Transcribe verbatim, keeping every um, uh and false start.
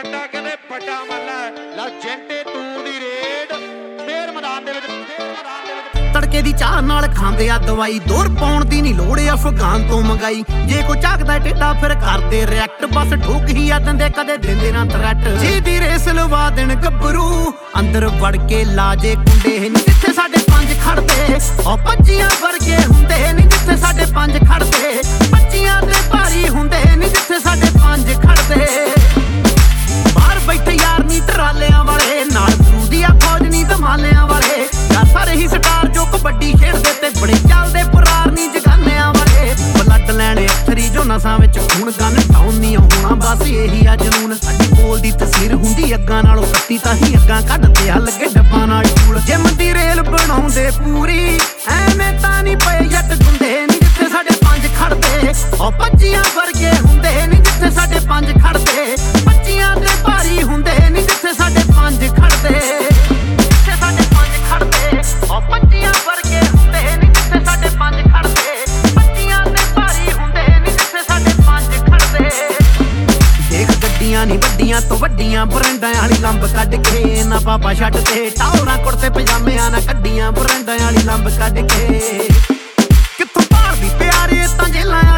ਸਾਡਾ ਕਹਿੰਦੇ ਵੱਡਾ ਮੱਲਾ ਲਾ ਜੈਂਟੇ ਤੂੰ ਦੀ ਰੇਡ ਫੇਰ ਮੈਦਾਨ ਦੇ ਵਿੱਚ ਫੇਰ ਮੈਦਾਨ ਦੇ ਵਿੱਚ ਤੜਕੇ ਦੀ ਚਾਹ ਨਾਲ ਖਾਂਦੇ ਆ ਦਵਾਈ ਦੌਰ ਪਾਉਣ ਦੀ ਨਹੀਂ ਲੋੜ ਅਫਗਾਨ ਤੋਂ ਮੰਗਾਈ ਜੇ ਕੋਈ ਝਾਕਦਾ ਟੇਡਾ ਫਿਰ ਕਰਦੇ ਰਿਐਕਟ ਬਸ ਠੋਕ ਹੀ ਆ ਦਿੰਦੇ ਕਦੇ ਦਿੰਦੇ ਨਾ ਥ੍ਰੈਟ ਜੀ ਦੀ ਰੇਸ ਲਵਾ ਦੇਣ ਗੱਭਰੂ ਅੰਦਰ ਵੜ ਕੇ ਲਾਜੇ ਕੁੰਡੇ ਨਹੀਂ ਜਿੱਥੇ ਸਾਡੇ ਪੰਜ ਖੜਦੇ ਉਹ ਪੱਚੀਆਂ ਵਰਗੇ ਹੁੰਦੇ ਨਹੀਂ ਜਿੱਥੇ ਸਾਡੇ ਪੰਜ ਖੜਦੇ ਪੱਚੀਆਂ ਦੇ ਭਾਰੀ ਹੁੰਦੇ ਨਹੀਂ ਜਿੱਥੇ ਸਾਡੇ ਪੰਜ ਖੜਦੇ ਬਾਹਰ ਬੈਠੇ ਯਾਰ ਨਹੀਂ ਟਰਾਲਿਆਂ ਵਾਲੇ ਨਾਲ ਗੁਰੂ ਦੀ ਆ ਫੌਜ ਨਹੀਂ ਧਮਾਲਿਆਂ ਵਾਲੇ ਯਾਰ ਸਾਰੇ ਹੀ ਸਟਾਰ ਜੋ ਕਬੱਡੀ ਖੇਡਦੇ ਤੇ ਬੜੇ ਚੱਲਦੇ ਪੁਰਾਰ ਨਹੀਂ ਜਗਾਨਿਆਂ ਵਾਲੇ ਬਲੱਡ ਲੈਣੇ ਅਖਰੀ ਜੋ ਨਸਾਂ ਵਿੱਚ ਖੂਨ ਗਨ ਟਾਉਨ ਨਹੀਂ ਹੋਣਾ ਬਸ ਇਹੀ ਆ ਜਨੂਨ ਸਾਡੀ ਕੋਲ ਦੀ ਤਸਵੀਰ ਹੁੰਦੀ ਅੱਗਾਂ ਨਾਲੋਂ ਕੱਤੀ ਤਾਂ ਹੀ ਅੱਗਾਂ ਕੱਢਦੇ ਆ ਲੱਗੇ ਡੱਬਾਂ ਨਾਲ ਟੂਲ ਜਿਮ ਦੀ ਰੇਲ ਬਣਾਉਂਦੇ ਪੂਰੀ ਐਵੇਂ ਤਾਂ ਨਹੀਂ ਪਏ ਜੱਟ ਗੁੰਦੇ ਨਹੀਂ ਜਿੱਥੇ ਸਾਡੇ ਪੰਜ ਖੜਦੇ ਉਹ ਪੱਚੀਆਂ ਵਰਗੇ ਹੁੰਦੇ ਨਹੀਂ ਜਿੱਥੇ ਸਾਡੇ ਪੰਜ ਖੜਦੇ ਪੱਚੀਆਂ ਦੇ ਭਾਰੀ ਹੁੰਦੇ ਨਹੀਂ ਜਿੱਥੇ ਸਾਡੇ ਪੰਜ ਖੜਦੇ ਜਿੱਥੇ ਸਾਡੇ ਪੰਜ ਖੜਦੇ ਉਹ ਪੱਚੀਆਂ ਵਰਗੇ ਹੁੰਦੇ ਨਹੀਂ ਜਿੱਥੇ ਸਾਡੇ ਪੰਜ ਖੜਦੇ ਪੱਚੀਆਂ ਦੇ ਭਾਰੀ ਹੁੰਦੇ ਨਹੀਂ ਜਿੱਥੇ ਸਾਡੇ ਪੰਜ ਖੜਦੇ ਦੇਖ ਗੱਡੀਆਂ ਨਹੀਂ ਵੱਡੀਆਂ ਤੋਂ ਵੱਡੀਆਂ ਬਰੰਡਾਂ ਵਾਲੀ ਲੰਬ ਕੱਢ ਕੇ ਨਾ ਬਾਬਾ ਛੱਡ ਤੇ ਟਾਉਰਾਂ ਕੁੜਤੇ ਪਜਾਮਿਆਂ ਨਾ ਕੱਢੀਆਂ ਬਰੰਡਾਂ ਵਾਲੀ ਲੰਬ ਕੱਢ ਕੇ ਕਿੱਥੋਂ ਭਾਰਦੀ ਪਿਆਰੇ ਤਾਂ ਜੇਲਾਂ